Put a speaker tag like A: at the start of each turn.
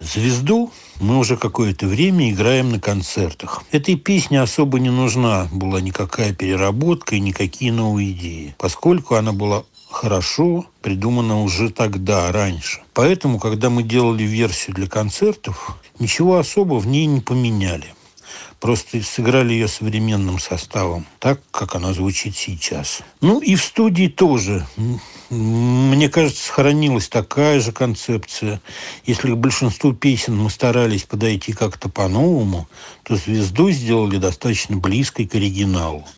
A: «Звезду» мы уже какое-то время играем на концертах. Этой песне особо не нужна была никакая переработка и никакие новые идеи, поскольку она была хорошо придумана уже тогда, раньше. Поэтому, когда мы делали версию для концертов, ничего особо в ней не поменяли. Просто сыграли ее современным составом, так, как она звучит сейчас. Ну и в студии тоже, мне кажется, сохранилась такая же концепция. Если к большинству песен мы старались подойти как-то по-новому, то «Звезду» сделали достаточно близкой к оригиналу.